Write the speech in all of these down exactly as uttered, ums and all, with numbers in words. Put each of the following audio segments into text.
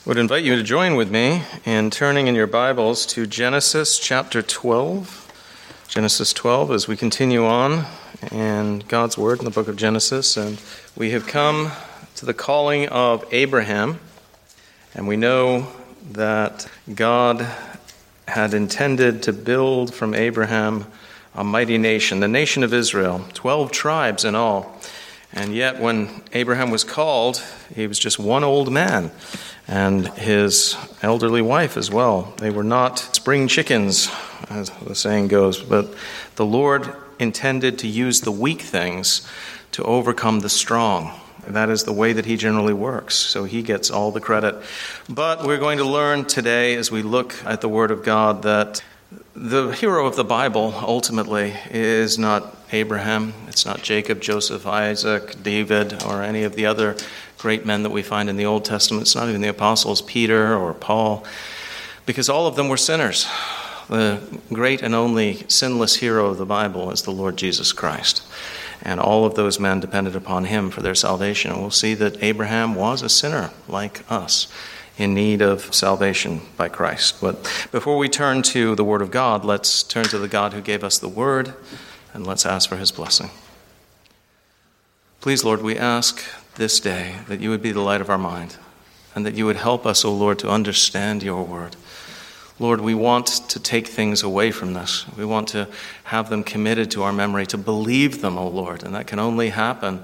would invite you to join with me in turning in your Bibles to Genesis chapter twelve. Genesis twelve, as we continue on in God's Word in the book of Genesis. And we have come to the calling of Abraham. And we know that God had intended to build from Abraham a mighty nation, the nation of Israel, twelve tribes in all. And yet when Abraham was called, he was just one old man, and his elderly wife as well. They were not spring chickens, as the saying goes, but the Lord intended to use the weak things to overcome the strong. That is the way that he generally works, so he gets all the credit. But we're going to learn today, as we look at the Word of God, that the hero of the Bible, ultimately, is not Abraham. It's not Jacob, Joseph, Isaac, David, or any of the other great men that we find in the Old Testament. It's not even the apostles, Peter or Paul, because all of them were sinners. The great and only sinless hero of the Bible is the Lord Jesus Christ. And all of those men depended upon him for their salvation. And we'll see that Abraham was a sinner like us, in need of salvation by Christ. But before we turn to the Word of God, let's turn to the God who gave us the Word, and let's ask for his blessing. Please, Lord, we ask this day that you would be the light of our mind, and that you would help us, O Lord, to understand your Word. Lord, we want to take things away from this. We want to have them committed to our memory, to believe them, O Lord, and that can only happen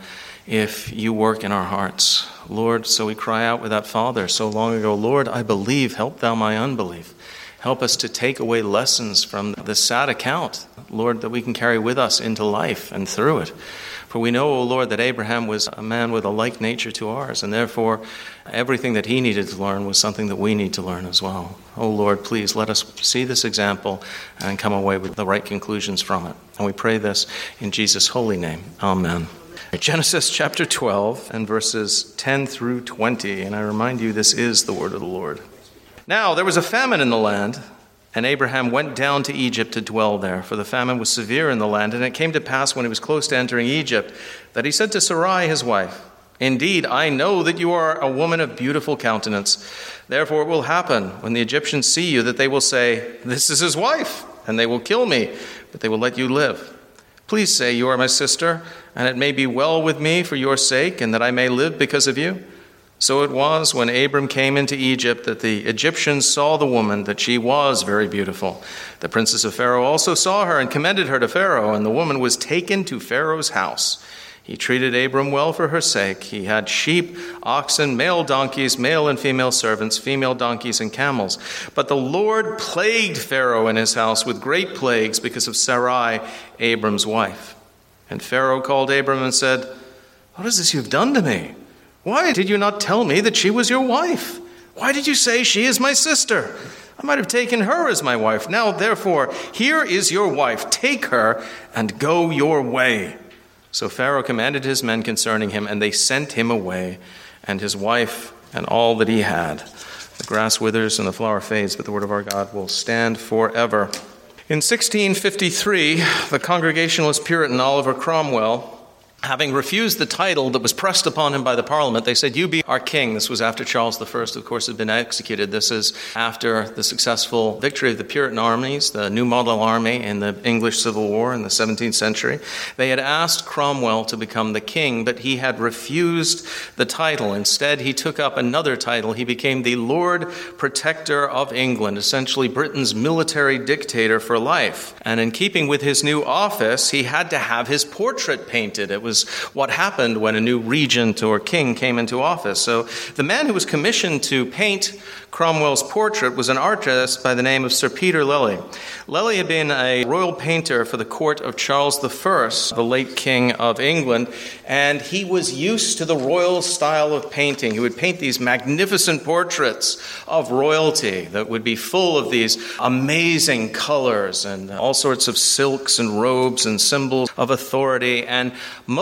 if you work in our hearts. Lord, so we cry out with that Father so long ago, Lord, I believe, help thou my unbelief. Help us to take away lessons from this sad account, Lord, that we can carry with us into life and through it. For we know, O Lord, that Abraham was a man with a like nature to ours, and therefore everything that he needed to learn was something that we need to learn as well. O Lord, please let us see this example and come away with the right conclusions from it. And we pray this in Jesus' holy name. Amen. Genesis chapter twelve and verses ten through twenty, and I remind you this is the word of the Lord. Now there was a famine in the land, and Abraham went down to Egypt to dwell there, for the famine was severe in the land. And it came to pass when he was close to entering Egypt that he said to Sarai his wife, Indeed, I know that you are a woman of beautiful countenance. Therefore it will happen when the Egyptians see you that they will say, This is his wife, and they will kill me, but they will let you live. Please say, You are my sister, and it may be well with me for your sake, and that I may live because of you. So it was when Abram came into Egypt that the Egyptians saw the woman, that she was very beautiful. The princess of Pharaoh also saw her and commended her to Pharaoh, and the woman was taken to Pharaoh's house. He treated Abram well for her sake. He had sheep, oxen, male donkeys, male and female servants, female donkeys and camels. But the Lord plagued Pharaoh and his house with great plagues because of Sarai, Abram's wife. And Pharaoh called Abram and said, What is this you've done to me? Why did you not tell me that she was your wife? Why did you say she is my sister? I might have taken her as my wife. Now, therefore, here is your wife. Take her and go your way. So Pharaoh commanded his men concerning him, and they sent him away, and his wife and all that he had. The grass withers and the flower fades, but the word of our God will stand forever. In sixteen fifty-three, the Congregationalist Puritan Oliver Cromwell, having refused the title that was pressed upon him by the Parliament, they said, You be our king. This was after Charles the First, of course, had been executed. This is after the successful victory of the Puritan armies, the New Model Army in the English Civil War in the seventeenth century. They had asked Cromwell to become the king, but he had refused the title. Instead, he took up another title. He became the Lord Protector of England, essentially Britain's military dictator for life. And in keeping with his new office, he had to have his portrait painted. It was what happened when a new regent or king came into office. So the man who was commissioned to paint Cromwell's portrait was an artist by the name of Sir Peter Lely. Lely had been a royal painter for the court of Charles the First, the late king of England, and he was used to the royal style of painting. He would paint these magnificent portraits of royalty that would be full of these amazing colors and all sorts of silks and robes and symbols of authority. And most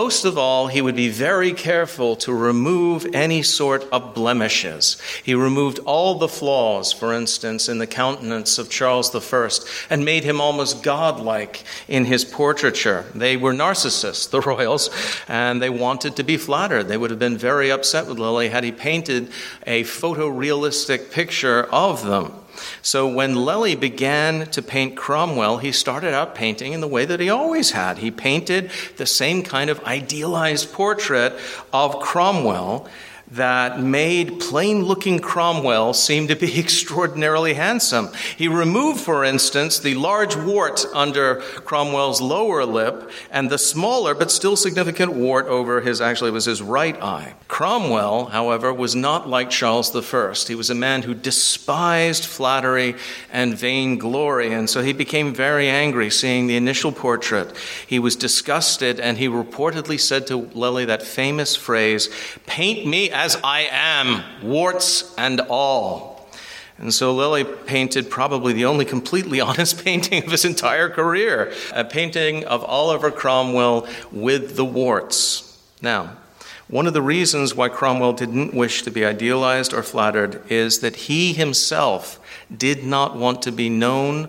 most of all, he would be very careful to remove any sort of blemishes. He removed all the flaws, for instance, in the countenance of Charles the First, and made him almost godlike in his portraiture. They were narcissists, the royals, and they wanted to be flattered. They would have been very upset with Lely had he painted a photorealistic picture of them. So when Lely began to paint Cromwell, he started out painting in the way that he always had. He painted the same kind of idealized portrait of Cromwell that made plain-looking Cromwell seem to be extraordinarily handsome. He removed, for instance, the large wart under Cromwell's lower lip and the smaller but still significant wart over his, actually it was his right eye. Cromwell, however, was not like Charles the First. He was a man who despised flattery and vainglory, and so he became very angry seeing the initial portrait. He was disgusted, and he reportedly said to Lely that famous phrase, "Paint me as I am, warts and all." And so Lely painted probably the only completely honest painting of his entire career, a painting of Oliver Cromwell with the warts. Now, one of the reasons why Cromwell didn't wish to be idealized or flattered is that he himself did not want to be known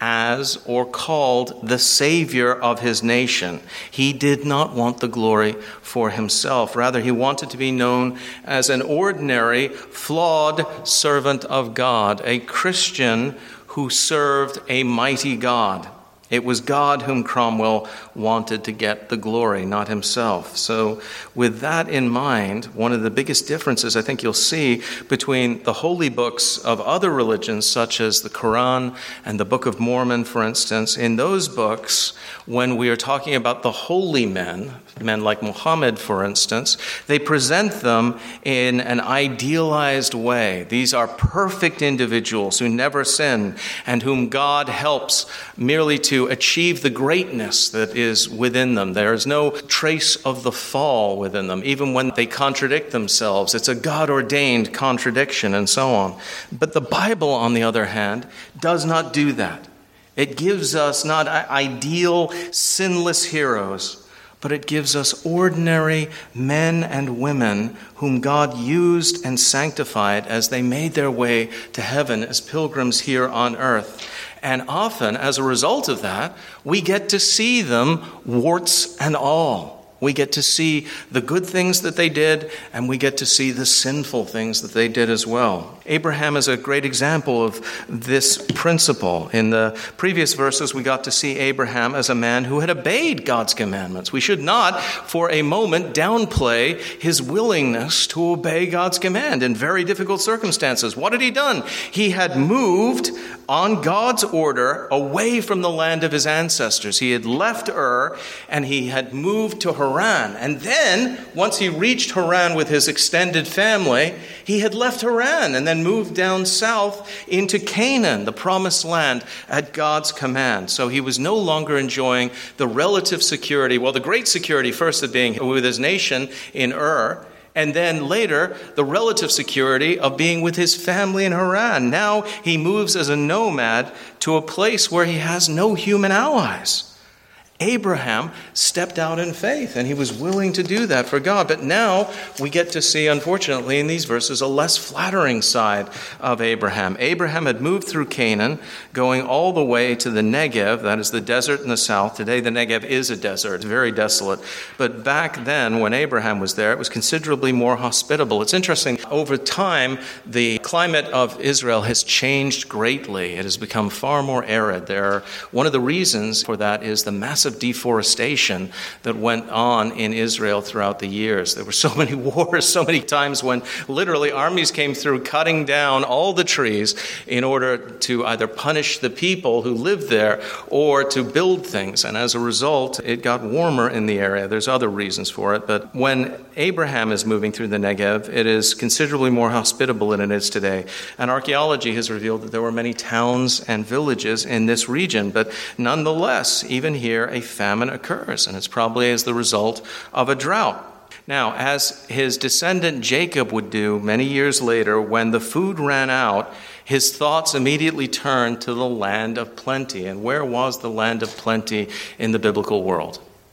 as or called the savior of his nation. He did not want the glory for himself. Rather, he wanted to be known as an ordinary, flawed servant of God, a Christian who served a mighty God. It was God whom Cromwell wanted to get the glory, not himself. So with that in mind, one of the biggest differences I think you'll see between the holy books of other religions, such as the Quran and the Book of Mormon, for instance, in those books, when we are talking about the holy men, men like Muhammad, for instance, they present them in an idealized way. These are perfect individuals who never sin and whom God helps merely to achieve the greatness that is within them. There is no trace of the fall within them, even when they contradict themselves. It's a God-ordained contradiction and so on. But the Bible, on the other hand, does not do that. It gives us not ideal, sinless heroes, but it gives us ordinary men and women whom God used and sanctified as they made their way to heaven as pilgrims here on earth. And often, as a result of that, we get to see them, warts and all. We get to see the good things that they did, and we get to see the sinful things that they did as well. Abraham is a great example of this principle. In the previous verses, we got to see Abraham as a man who had obeyed God's commandments. We should not, for a moment, downplay his willingness to obey God's command in very difficult circumstances. What had he done? He had moved on God's order away from the land of his ancestors. He had left Ur, and he had moved to Haran. And then, once he reached Haran with his extended family, he had left Haran and then moved down south into Canaan, the promised land, at God's command. So he was no longer enjoying the relative security, well, the great security first of being with his nation in Ur, and then later, the relative security of being with his family in Haran. Now he moves as a nomad to a place where he has no human allies. Abraham stepped out in faith, and he was willing to do that for God. But now we get to see, unfortunately, in these verses, a less flattering side of Abraham. Abraham had moved through Canaan, going all the way to the Negev, that is the desert in the south. Today, the Negev is a desert. It's very desolate. But back then, when Abraham was there, it was considerably more hospitable. It's interesting. Over time, the climate of Israel has changed greatly. It has become far more arid. There, one of the reasons for that is the massive of deforestation that went on in Israel throughout the years. There were so many wars, so many times when literally armies came through cutting down all the trees in order to either punish the people who lived there or to build things. And as a result, it got warmer in the area. There's other reasons for it. But when Abraham is moving through the Negev, it is considerably more hospitable than it is today. And archaeology has revealed that there were many towns and villages in this region. But nonetheless, even here, a famine occurs, and it's probably as the result of a drought. Now, as his descendant Jacob would do many years later, when the food ran out, his thoughts immediately turned to the land of plenty. And where was the land of plenty in the biblical world?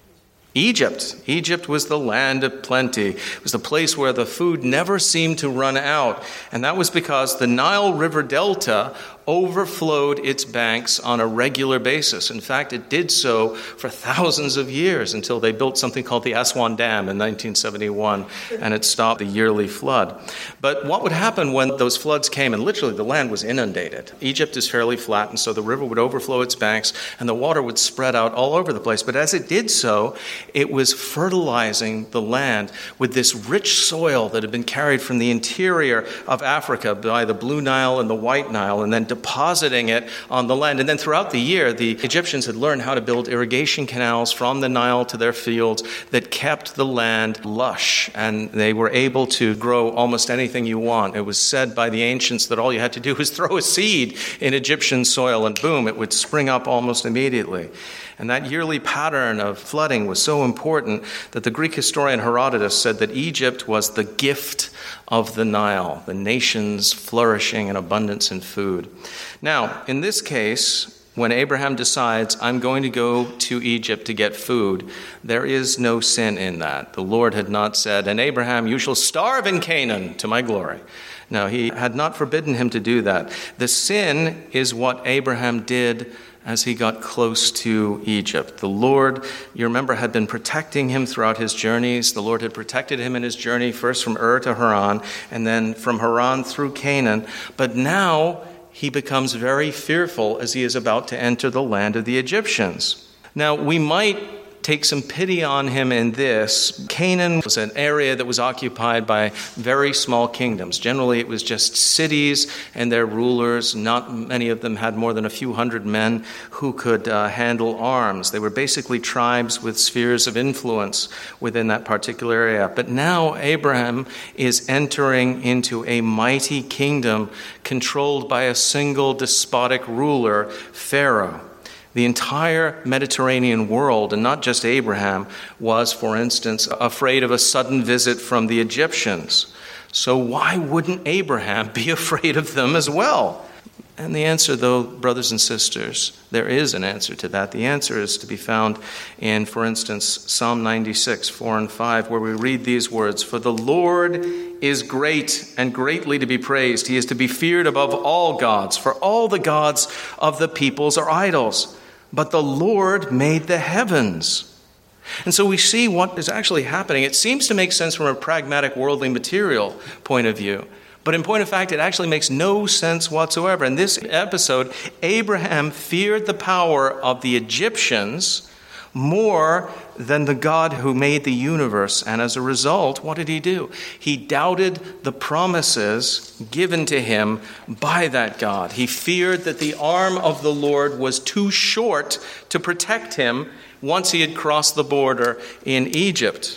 Egypt. Egypt was the land of plenty. It was the place where the food never seemed to run out. And that was because the Nile River Delta overflowed its banks on a regular basis. In fact, it did so for thousands of years until they built something called the Aswan Dam in nineteen seventy-one, and it stopped the yearly flood. But what would happen when those floods came, and literally the land was inundated? Egypt is fairly flat, and so the river would overflow its banks, and the water would spread out all over the place. But as it did so, it was fertilizing the land with this rich soil that had been carried from the interior of Africa by the Blue Nile and the White Nile, and then depositing it on the land. And then throughout the year, the Egyptians had learned how to build irrigation canals from the Nile to their fields that kept the land lush, and they were able to grow almost anything you want. It was said by the ancients that all you had to do was throw a seed in Egyptian soil, and boom, it would spring up almost immediately. And that yearly pattern of flooding was so important that the Greek historian Herodotus said that Egypt was the gift of the Nile, the nation's flourishing and abundance in food. Now, in this case, when Abraham decides, I'm going to go to Egypt to get food, there is no sin in that. The Lord had not said, and Abraham, you shall starve in Canaan to my glory. No, he had not forbidden him to do that. The sin is what Abraham did as he got close to Egypt. The Lord, you remember, had been protecting him throughout his journeys. The Lord had protected him in his journey, first from Ur to Haran, and then from Haran through Canaan. But now he becomes very fearful as he is about to enter the land of the Egyptians. Now, we might take some pity on him in this. Canaan was an area that was occupied by very small kingdoms. Generally, it was just cities and their rulers. Not many of them had more than a few hundred men who could uh, handle arms. They were basically tribes with spheres of influence within that particular area. But now Abraham is entering into a mighty kingdom controlled by a single despotic ruler, Pharaoh. The entire Mediterranean world, and not just Abraham, was, for instance, afraid of a sudden visit from the Egyptians. So why wouldn't Abraham be afraid of them as well? And the answer, though, brothers and sisters, there is an answer to that. The answer is to be found in, for instance, Psalm ninety-six, four and five, where we read these words, For the Lord is great and greatly to be praised. He is to be feared above all gods, for all the gods of the peoples are idols. But the Lord made the heavens. And so we see what is actually happening. It seems to make sense from a pragmatic, worldly, material point of view. But in point of fact, it actually makes no sense whatsoever. In this episode, Abraham feared the power of the Egyptians more than the God who made the universe. And as a result, what did he do? He doubted the promises given to him by that God. He feared that the arm of the Lord was too short to protect him once he had crossed the border in Egypt.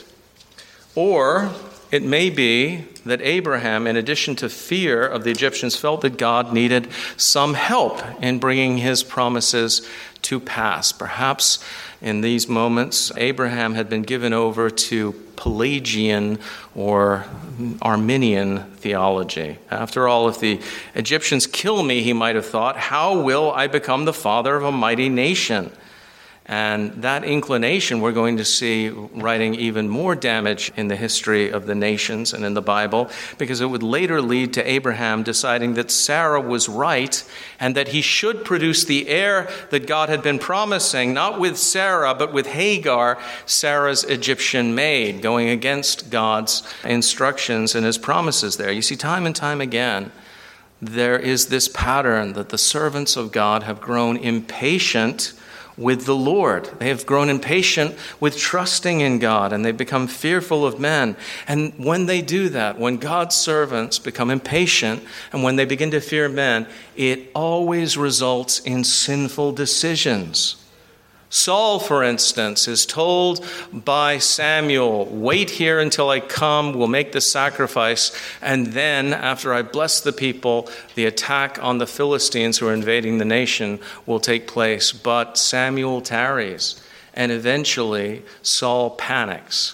Or it may be that Abraham, in addition to fear of the Egyptians, felt that God needed some help in bringing his promises to pass. Perhaps in these moments, Abraham had been given over to Pelagian or Arminian theology. After all, if the Egyptians kill me, he might have thought, how will I become the father of a mighty nation? And that inclination we're going to see writing even more damage in the history of the nations and in the Bible, because it would later lead to Abraham deciding that Sarah was right and that he should produce the heir that God had been promising, not with Sarah, but with Hagar, Sarah's Egyptian maid, going against God's instructions and his promises there. You see, time and time again, there is this pattern that the servants of God have grown impatient with the Lord. They have grown impatient with trusting in God, and they've become fearful of men. And when they do that, when God's servants become impatient, and when they begin to fear men, it always results in sinful decisions. Saul, for instance, is told by Samuel, wait here until I come, we'll make the sacrifice, and then, after I bless the people, the attack on the Philistines who are invading the nation will take place. But Samuel tarries, and eventually Saul panics.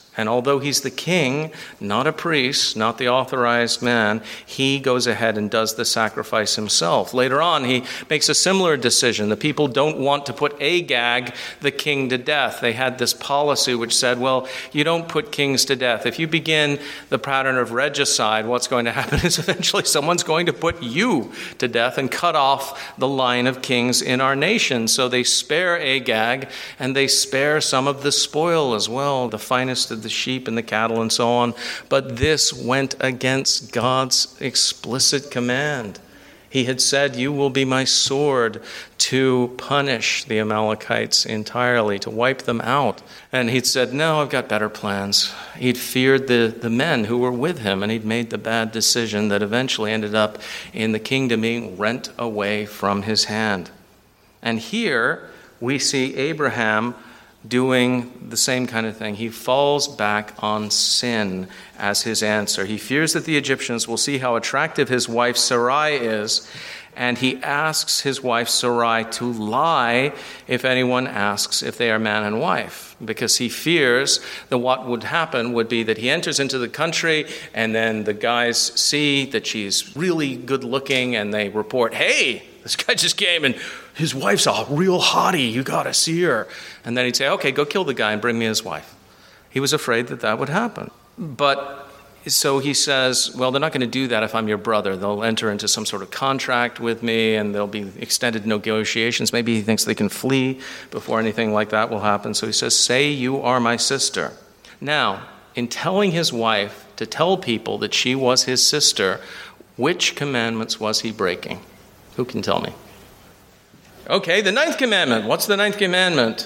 And although he's the king, not a priest, not the authorized man, he goes ahead and does the sacrifice himself. Later on, he makes a similar decision. The people don't want to put Agag, the king, to death. They had this policy which said, well, you don't put kings to death. If you begin the pattern of regicide, what's going to happen is eventually someone's going to put you to death and cut off the line of kings in our nation. So they spare Agag, and they spare some of the spoil as well, the finest of the sheep and the cattle and so on. But this went against God's explicit command. He had said, you will be my sword to punish the Amalekites entirely, to wipe them out. And he'd said, no, I've got better plans. He'd feared the, the men who were with him, and he'd made the bad decision that eventually ended up in the kingdom being rent away from his hand. And here we see Abraham doing the same kind of thing. He falls back on sin as his answer. He fears that the Egyptians will see how attractive his wife Sarai is, and he asks his wife Sarai to lie if anyone asks if they are man and wife, because he fears that what would happen would be that he enters into the country, and then the guys see that she's really good looking, and they report, hey, this guy just came and his wife's a real hottie. You got to see her. And then he'd say, okay, go kill the guy and bring me his wife. He was afraid that that would happen. But so he says, well, they're not going to do that if I'm your brother. They'll enter into some sort of contract with me, and there'll be extended negotiations. Maybe he thinks they can flee before anything like that will happen. So he says, say you are my sister. Now, in telling his wife to tell people that she was his sister, which commandments was he breaking? Who can tell me? Okay, the ninth commandment. What's the ninth commandment?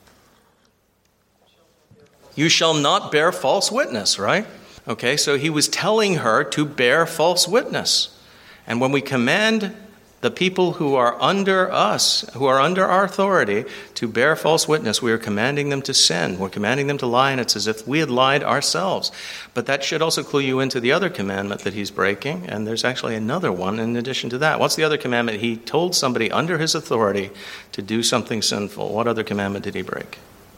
You shall not bear false witness, right? Okay, so he was telling her to bear false witness. And when we command the people who are under us, who are under our authority, to bear false witness, we are commanding them to sin. We're commanding them to lie, and it's as if we had lied ourselves. But that should also clue you into the other commandment that he's breaking, and there's actually another one in addition to that. What's the other commandment? He told somebody under his authority to do something sinful. What other commandment did he break?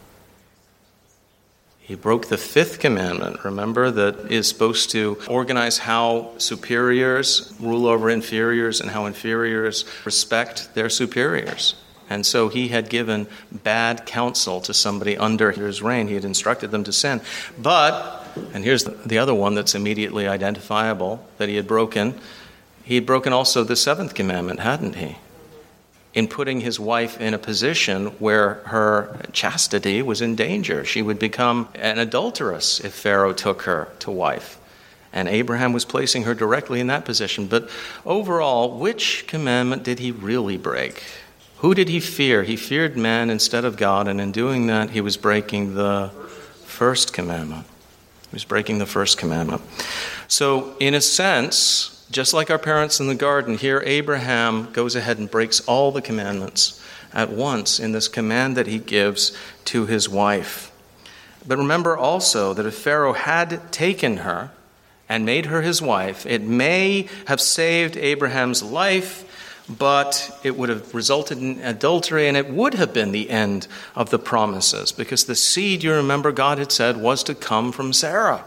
He broke the fifth commandment, remember, that is supposed to organize how superiors rule over inferiors and how inferiors respect their superiors. And so he had given bad counsel to somebody under his reign. He had instructed them to sin. But, and here's the other one that's immediately identifiable that he had broken, he had broken also the seventh commandment, hadn't he? In putting his wife in a position where her chastity was in danger. She would become an adulteress if Pharaoh took her to wife. And Abraham was placing her directly in that position. But overall, which commandment did he really break? Who did he fear? He feared man instead of God, and in doing that, he was breaking the first commandment. He was breaking the first commandment. So, in a sense, just like our parents in the garden, here Abraham goes ahead and breaks all the commandments at once in this command that he gives to his wife. But remember also that if Pharaoh had taken her and made her his wife, it may have saved Abraham's life, but it would have resulted in adultery, and it would have been the end of the promises, because the seed, you remember, God had said was to come from Sarah.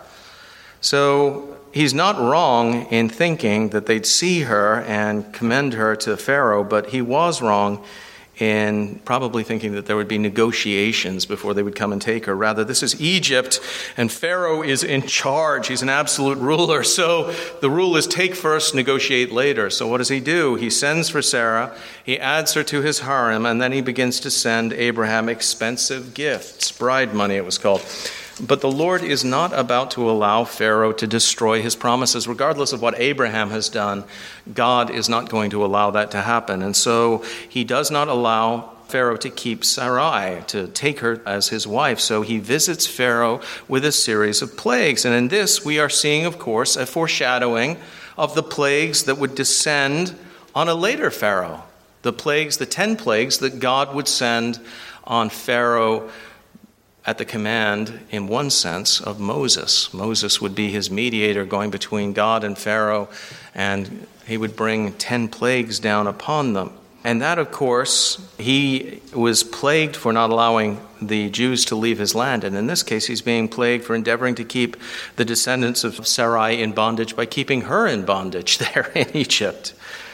So he's not wrong in thinking that they'd see her and commend her to Pharaoh, but he was wrong in probably thinking that there would be negotiations before they would come and take her. Rather, this is Egypt, and Pharaoh is in charge. He's an absolute ruler. So the rule is take first, negotiate later. So what does he do? He sends for Sarah, he adds her to his harem, and then he begins to send Abraham expensive gifts. Bride money, it was called. But the Lord is not about to allow Pharaoh to destroy his promises. Regardless of what Abraham has done, God is not going to allow that to happen. And so he does not allow Pharaoh to keep Sarai, to take her as his wife. So he visits Pharaoh with a series of plagues. And in this, we are seeing, of course, a foreshadowing of the plagues that would descend on a later Pharaoh. The plagues, the ten plagues that God would send on Pharaoh at the command, in one sense, of Moses. Moses would be his mediator going between God and Pharaoh, and he would bring ten plagues down upon them. And that, of course, he was plagued for not allowing the Jews to leave his land. And in this case, he's being plagued for endeavoring to keep the descendants of Sarai in bondage by keeping her in bondage there in Egypt.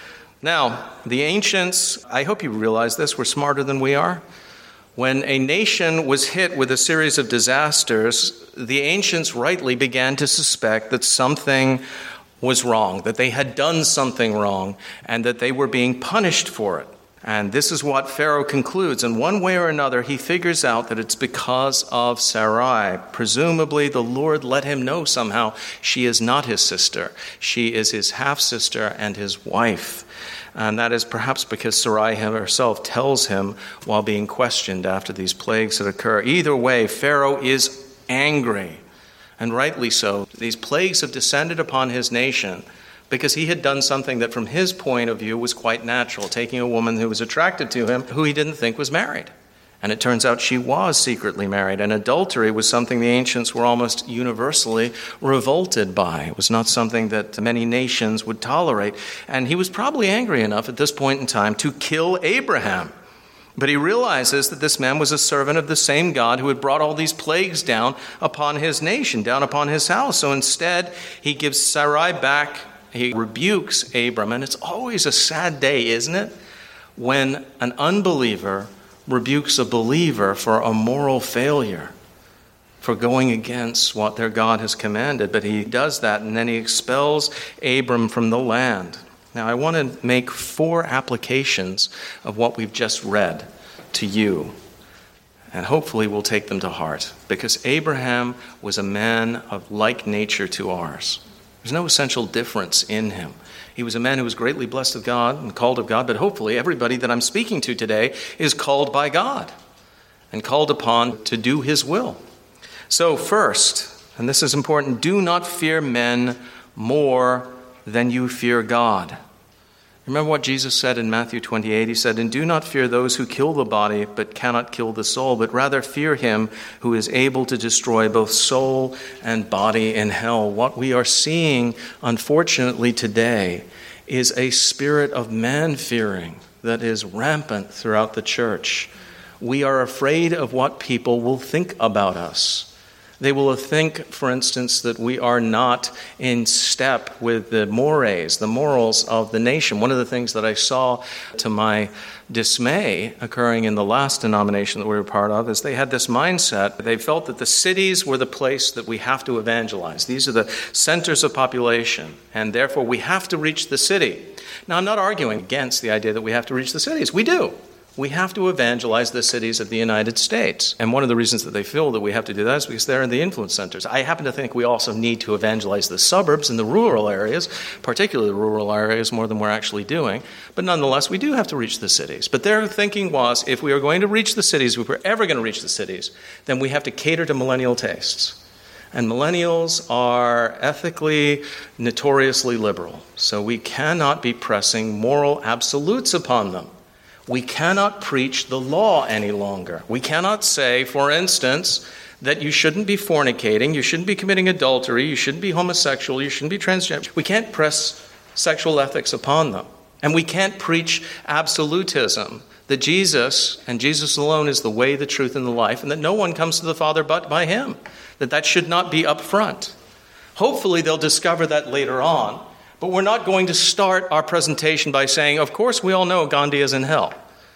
Now, the ancients, I hope you realize this, were smarter than we are. When a nation was hit with a series of disasters, the ancients rightly began to suspect that something was wrong, that they had done something wrong, and that they were being punished for it. And this is what Pharaoh concludes. In one way or another, he figures out that it's because of Sarai. Presumably, the Lord let him know somehow she is not his sister. She is his half-sister and his wife. And that is perhaps because Sarai herself tells him while being questioned after these plagues that occur. Either way, Pharaoh is angry, and rightly so. These plagues have descended upon his nation because he had done something that from his point of view was quite natural, taking a woman who was attracted to him who he didn't think was married. And it turns out she was secretly married, and adultery was something the ancients were almost universally revolted by. It was not something that many nations would tolerate. And he was probably angry enough at this point in time to kill Abraham. But he realizes that this man was a servant of the same God who had brought all these plagues down upon his nation, down upon his house. So instead, he gives Sarai back. He rebukes Abram. And it's always a sad day, isn't it, when an unbeliever rebukes a believer for a moral failure, for going against what their God has commanded. But he does that, and then he expels Abram from the land. Now, I want to make four applications of what we've just read to you, and hopefully we'll take them to heart, because Abraham was a man of like nature to ours. There's no essential difference in him. He was a man who was greatly blessed of God and called of God, but hopefully everybody that I'm speaking to today is called by God and called upon to do his will. So first, and this is important, do not fear men more than you fear God. Remember what Jesus said in Matthew twenty-eight? He said, "And do not fear those who kill the body but cannot kill the soul, but rather fear him who is able to destroy both soul and body in hell." What we are seeing, unfortunately, today is a spirit of man-fearing that is rampant throughout the church. We are afraid of what people will think about us. They will think, for instance, that we are not in step with the mores, the morals of the nation. One of the things that I saw to my dismay occurring in the last denomination that we were part of is they had this mindset. They felt that the cities were the place that we have to evangelize. These are the centers of population, and therefore we have to reach the city. Now, I'm not arguing against the idea that we have to reach the cities. We do. We have to evangelize the cities of the United States. And one of the reasons that they feel that we have to do that is because they're in the influence centers. I happen to think we also need to evangelize the suburbs and the rural areas, particularly the rural areas, more than we're actually doing. But nonetheless, we do have to reach the cities. But their thinking was, if we are going to reach the cities, if we're ever going to reach the cities, then we have to cater to millennial tastes. And millennials are ethically, notoriously liberal. So we cannot be pressing moral absolutes upon them. We cannot preach the law any longer. We cannot say, for instance, that you shouldn't be fornicating, you shouldn't be committing adultery, you shouldn't be homosexual, you shouldn't be transgender. We can't press sexual ethics upon them. And we can't preach absolutism, that Jesus and Jesus alone is the way, the truth, and the life, and that no one comes to the Father but by him. That that should not be up front. Hopefully they'll discover that later on. But we're not going to start our presentation by saying, of course, we all know Gandhi is in hell.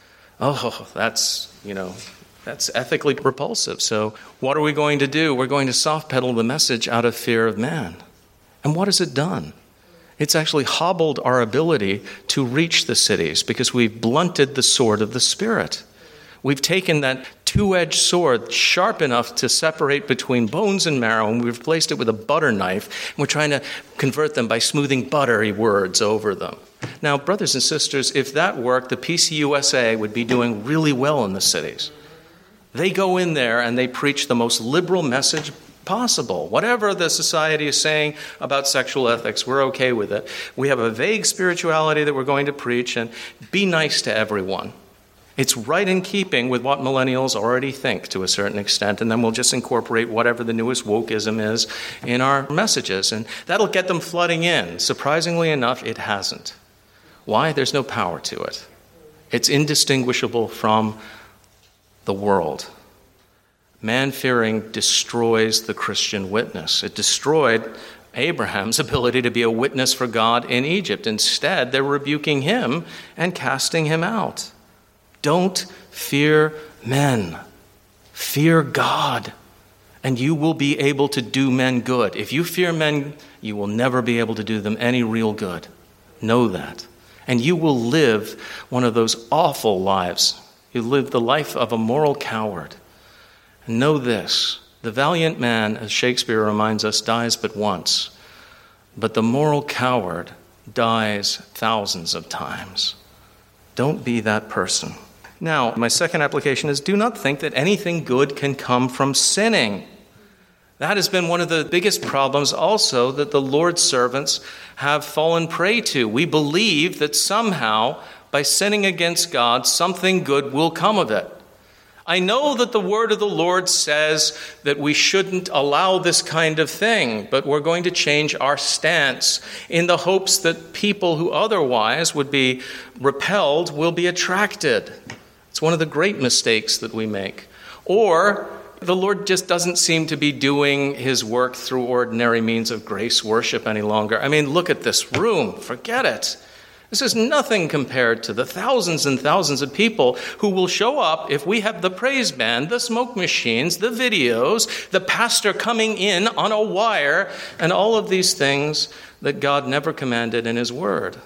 Oh, that's, you know, that's ethically repulsive. So what are we going to do? We're going to soft pedal the message out of fear of man. And what has it done? It's actually hobbled our ability to reach the cities because we've blunted the sword of the Spirit. We've taken that two-edged sword, sharp enough to separate between bones and marrow, and we've replaced it with a butter knife, and we're trying to convert them by smoothing buttery words over them. Now, brothers and sisters, if that worked, the P C U S A would be doing really well in the cities. They go in there and they preach the most liberal message possible. Whatever the society is saying about sexual ethics, we're okay with it. We have a vague spirituality that we're going to preach, and be nice to everyone. It's right in keeping with what millennials already think to a certain extent, and then we'll just incorporate whatever the newest wokeism is in our messages, and that'll get them flooding in. Surprisingly enough, it hasn't. Why? There's no power to it. It's indistinguishable from the world. Man-fearing destroys the Christian witness. It destroyed Abraham's ability to be a witness for God in Egypt. Instead, they're rebuking him and casting him out. Don't fear men. Fear God, and you will be able to do men good. If you fear men, you will never be able to do them any real good. Know that. And you will live one of those awful lives. You live the life of a moral coward. And know this, the valiant man, as Shakespeare reminds us, dies but once. But the moral coward dies thousands of times. Don't be that person. Now, my second application is do not think that anything good can come from sinning. That has been one of the biggest problems also that the Lord's servants have fallen prey to. We believe that somehow, by sinning against God, something good will come of it. I know that the word of the Lord says that we shouldn't allow this kind of thing, but we're going to change our stance in the hopes that people who otherwise would be repelled will be attracted. It's one of the great mistakes that we make. Or the Lord just doesn't seem to be doing his work through ordinary means of grace worship any longer. I mean, look at this room. Forget it. This is nothing compared to the thousands and thousands of people who will show up if we have the praise band, the smoke machines, the videos, the pastor coming in on a wire, and all of these things that God never commanded in his word.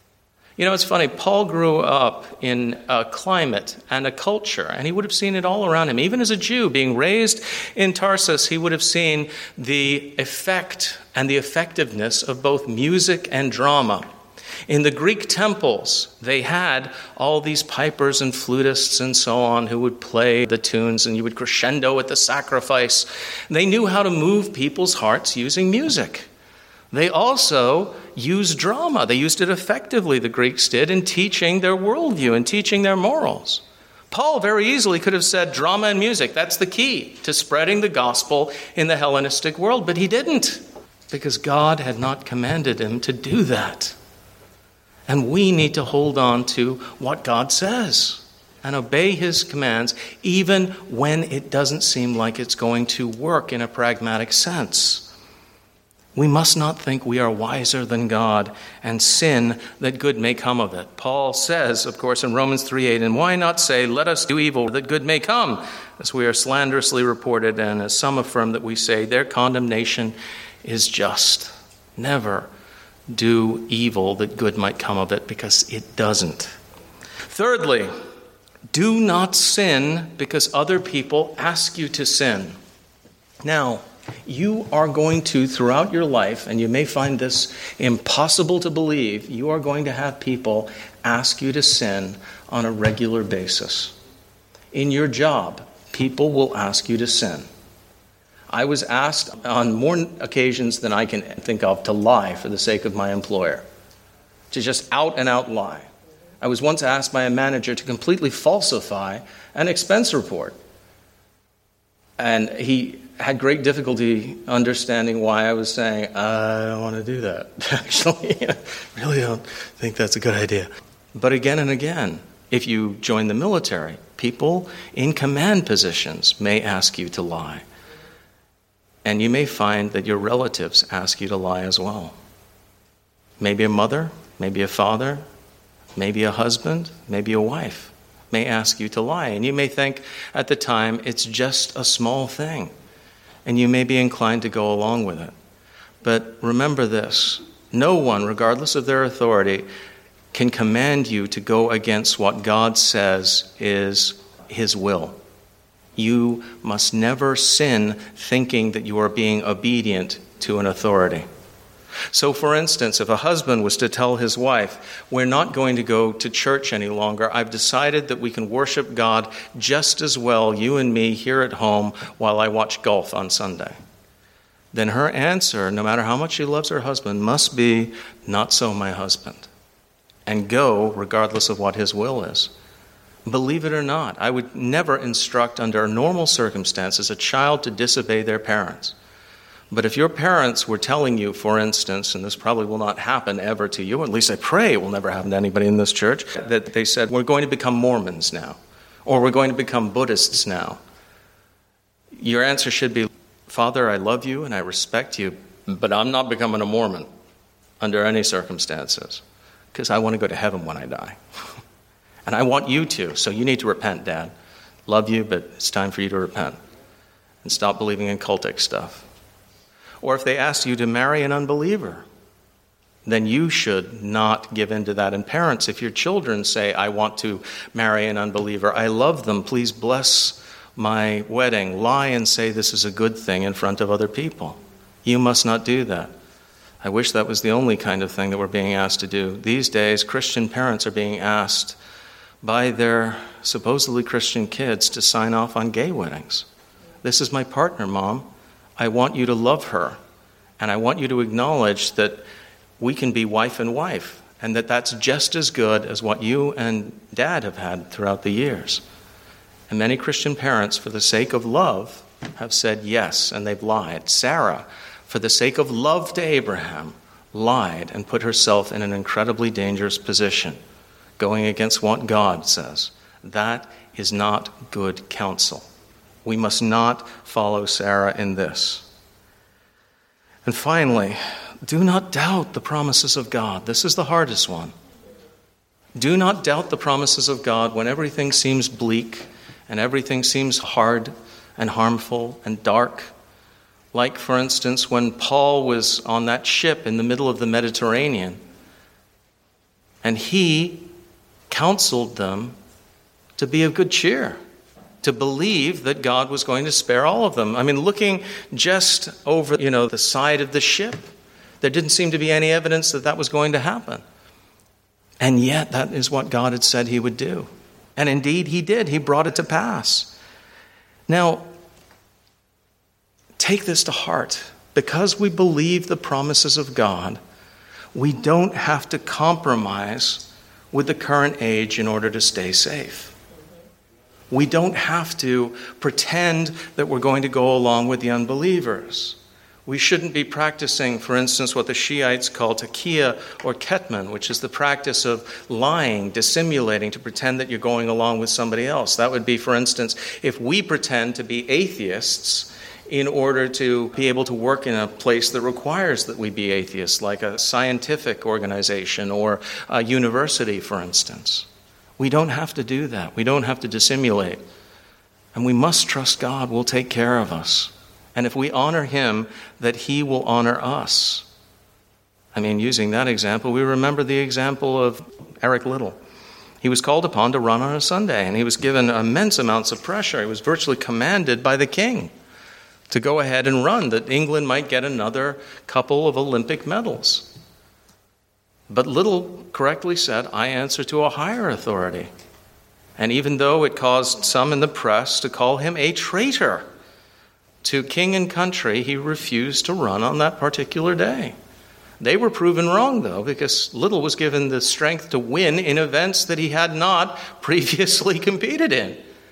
You know, it's funny, Paul grew up in a climate and a culture, and he would have seen it all around him. Even as a Jew, being raised in Tarsus, he would have seen the effect and the effectiveness of both music and drama. In the Greek temples, they had all these pipers and flutists and so on who would play the tunes, and you would crescendo at the sacrifice. They knew how to move people's hearts using music. They also used drama. They used it effectively, the Greeks did, in teaching their worldview and teaching their morals. Paul very easily could have said drama and music, that's the key to spreading the gospel in the Hellenistic world, but he didn't, because God had not commanded him to do that. And we need to hold on to what God says and obey his commands, even when it doesn't seem like it's going to work in a pragmatic sense. We must not think we are wiser than God and sin that good may come of it. Paul says, of course, in Romans three eight, and why not say, let us do evil that good may come, as we are slanderously reported, and as some affirm that we say, their condemnation is just. Never do evil that good might come of it, because it doesn't. Thirdly, do not sin because other people ask you to sin. Now, you are going to, throughout your life, and you may find this impossible to believe, you are going to have people ask you to sin on a regular basis. In your job, people will ask you to sin. I was asked on more occasions than I can think of to lie for the sake of my employer, to just out and out lie. I was once asked by a manager to completely falsify an expense report. And he had great difficulty understanding why I was saying, I don't want to do that. Actually, I really don't think that's a good idea. But again and again, if you join the military, people in command positions may ask you to lie. And you may find that your relatives ask you to lie as well. Maybe a mother, maybe a father, maybe a husband, maybe a wife may ask you to lie. And you may think at the time it's just a small thing. And you may be inclined to go along with it. But remember this, no one, regardless of their authority, can command you to go against what God says is his will. You must never sin thinking that you are being obedient to an authority. So, for instance, if a husband was to tell his wife, we're not going to go to church any longer, I've decided that we can worship God just as well, you and me, here at home while I watch golf on Sunday, then her answer, no matter how much she loves her husband, must be, not so, my husband, and go regardless of what his will is. Believe it or not, I would never instruct under normal circumstances a child to disobey their parents. But if your parents were telling you, for instance, and this probably will not happen ever to you, or at least I pray it will never happen to anybody in this church, that they said, we're going to become Mormons now, or we're going to become Buddhists now. Your answer should be, Father, I love you and I respect you, but I'm not becoming a Mormon under any circumstances, because I want to go to heaven when I die. And I want you to, so you need to repent, Dad. Love you, but it's time for you to repent and stop believing in cultic stuff. Or if they ask you to marry an unbeliever, then you should not give in to that. And parents, if your children say, I want to marry an unbeliever, I love them, please bless my wedding, lie and say this is a good thing in front of other people. You must not do that. I wish that was the only kind of thing that we're being asked to do. These days, Christian parents are being asked by their supposedly Christian kids to sign off on gay weddings. This is my partner, Mom. I want you to love her, and I want you to acknowledge that we can be wife and wife, and that that's just as good as what you and Dad have had throughout the years. And many Christian parents, for the sake of love, have said yes, and they've lied. Sarah, for the sake of love to Abraham, lied and put herself in an incredibly dangerous position, going against what God says. That is not good counsel. We must not follow Sarah in this. And finally, do not doubt the promises of God. This is the hardest one. Do not doubt the promises of God when everything seems bleak and everything seems hard and harmful and dark. Like, for instance, when Paul was on that ship in the middle of the Mediterranean, and he counseled them to be of good cheer, to believe that God was going to spare all of them. I mean, looking just over, you know, the side of the ship, there didn't seem to be any evidence that that was going to happen. And yet, that is what God had said he would do. And indeed, he did. He brought it to pass. Now, take this to heart. Because we believe the promises of God, we don't have to compromise with the current age in order to stay safe. We don't have to pretend that we're going to go along with the unbelievers. We shouldn't be practicing, for instance, what the Shiites call taqiyya or ketman, which is the practice of lying, dissimulating to pretend that you're going along with somebody else. That would be, for instance, if we pretend to be atheists in order to be able to work in a place that requires that we be atheists, like a scientific organization or a university, for instance. We don't have to do that. We don't have to dissimulate. And we must trust God will take care of us. And if we honor him, that he will honor us. I mean, using that example, we remember the example of Eric Liddell. He was called upon to run on a Sunday, and he was given immense amounts of pressure. He was virtually commanded by the king to go ahead and run, that England might get another couple of Olympic medals. But Liddell correctly said, I answer to a higher authority. And even though it caused some in the press to call him a traitor to king and country, he refused to run on that particular day. They were proven wrong, though, because Liddell was given the strength to win in events that he had not previously competed in.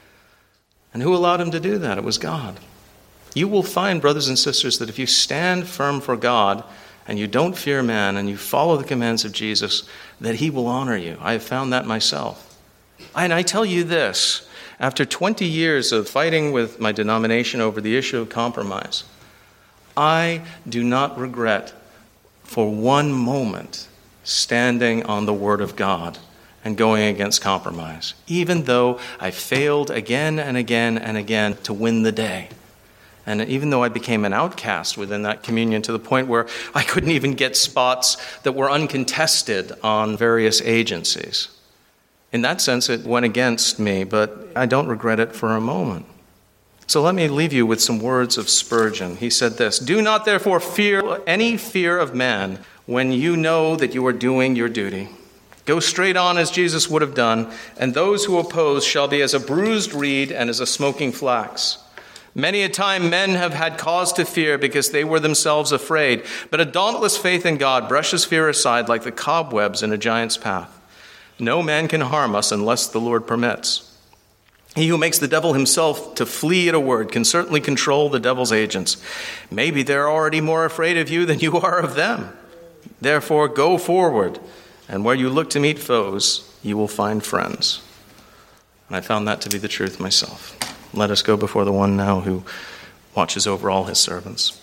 And who allowed him to do that? It was God. You will find, brothers and sisters, that if you stand firm for God and you don't fear man and you follow the commands of Jesus, that he will honor you. I have found that myself. And I tell you this, after twenty years of fighting with my denomination over the issue of compromise, I do not regret for one moment standing on the Word of God and going against compromise, even though I failed again and again and again to win the day. And even though I became an outcast within that communion to the point where I couldn't even get spots that were uncontested on various agencies. In that sense, it went against me, but I don't regret it for a moment. So let me leave you with some words of Spurgeon. He said this, "Do not therefore fear any fear of man when you know that you are doing your duty. Go straight on as Jesus would have done, and those who oppose shall be as a bruised reed and as a smoking flax. Many a time men have had cause to fear because they were themselves afraid, but a dauntless faith in God brushes fear aside like the cobwebs in a giant's path. No man can harm us unless the Lord permits. He who makes the devil himself to flee at a word can certainly control the devil's agents. Maybe they're already more afraid of you than you are of them. Therefore, go forward, and where you look to meet foes, you will find friends. And I found that to be the truth myself. Let us go before the one now who watches over all his servants.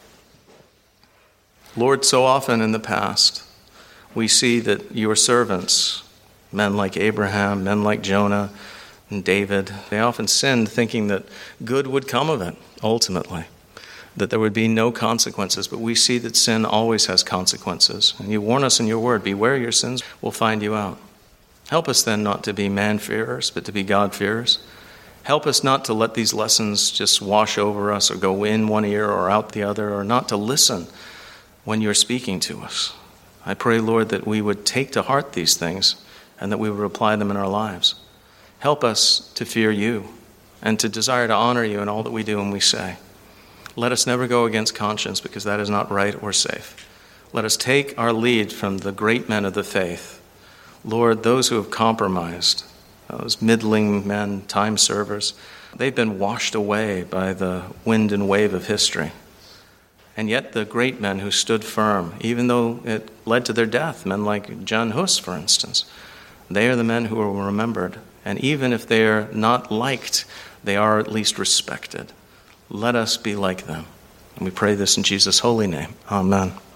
Lord, so often in the past, we see that your servants, men like Abraham, men like Jonah, and David, they often sinned thinking that good would come of it, ultimately, that there would be no consequences. But we see that sin always has consequences. And you warn us in your word, beware your sins will find you out. Help us then not to be man-fearers, but to be God-fearers. Help us not to let these lessons just wash over us or go in one ear or out the other, or not to listen when you're speaking to us. I pray, Lord, that we would take to heart these things and that we would apply them in our lives. Help us to fear you and to desire to honor you in all that we do and we say. Let us never go against conscience, because that is not right or safe. Let us take our lead from the great men of the faith. Lord, those who have compromised, those middling men, time servers, they've been washed away by the wind and wave of history. And yet the great men who stood firm, even though it led to their death, men like Jan Hus, for instance, they are the men who are remembered. And even if they are not liked, they are at least respected. Let us be like them. And we pray this in Jesus' holy name. Amen.